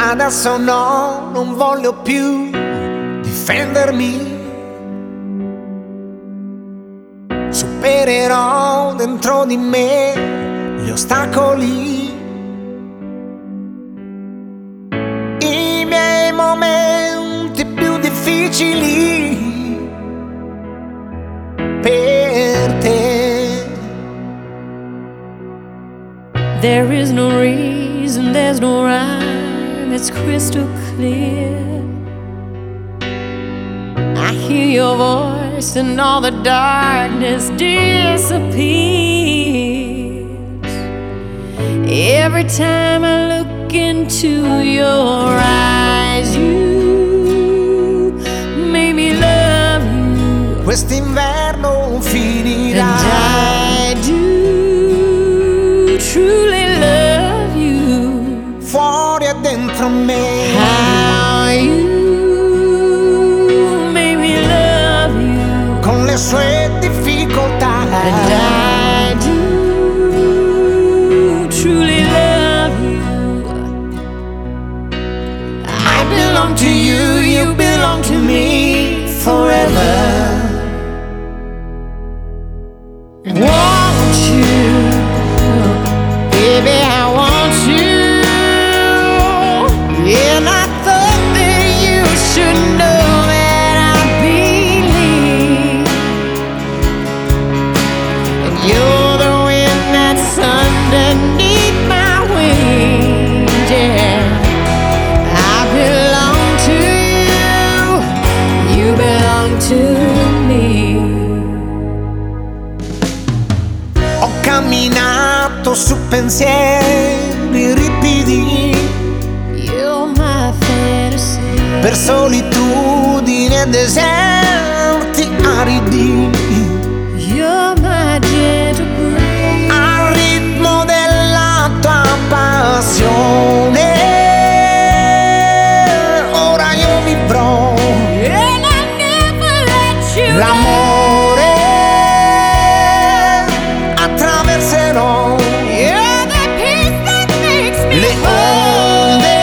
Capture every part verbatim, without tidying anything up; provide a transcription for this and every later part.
Adesso no, non voglio più difendermi. Supererò dentro di me gli ostacoli, i miei momenti più difficili per te. There is no reason, there's no rhyme, it's crystal clear. I hear your voice and all the darkness disappears. Every time I look into your eyes, you make me love you. Quest'inverno finirà. And I do truly love you. Fuori e dentro me. How you con le sue difficoltà. And I do truly love you. I belong to you, you belong to me forever. Want you, baby, I want you. And I thought that you should know that I believe. You're the wind that's underneath my wings, yeah. I belong to you, you belong to me. Ho camminato su pensieri ripidi, You're my fantasy. per solitudini e deserti aridi. You're my gentle breeze. Al ritmo della tua passione, ora io vivrò And I never let you l'amore, attraverserò You're the peace that makes me le onde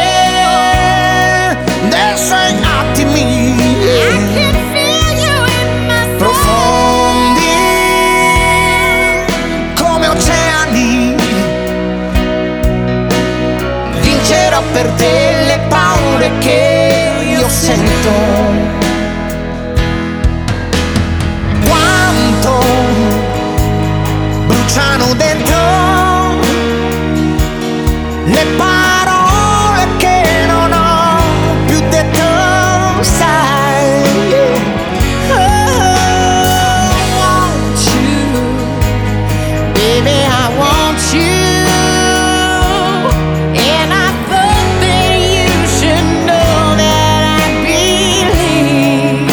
dei suoi attimi I can feel you in my soul. profondi come oceani. Vincerò per te le paure che io sento. Quanto bruciano dentro le parole che non ho più detto, sai. Oh, want you, baby, I want you. And I thought that you should know that I believe.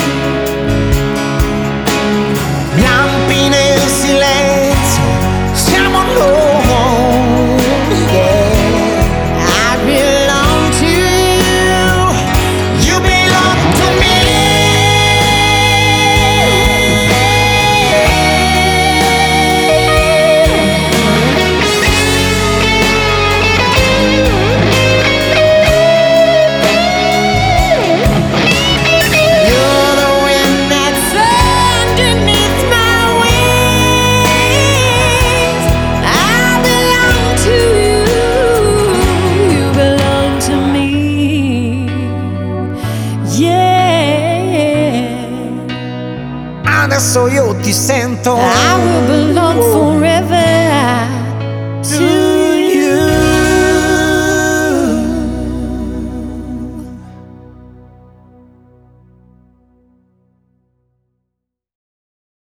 Lampi nel silenzio, siamo noi, yeah. I belong to you, You belong to me. You're the wind that's underneath my wings. I belong to you, you belong to me. Yeah, Adesso io ti sento. I will belong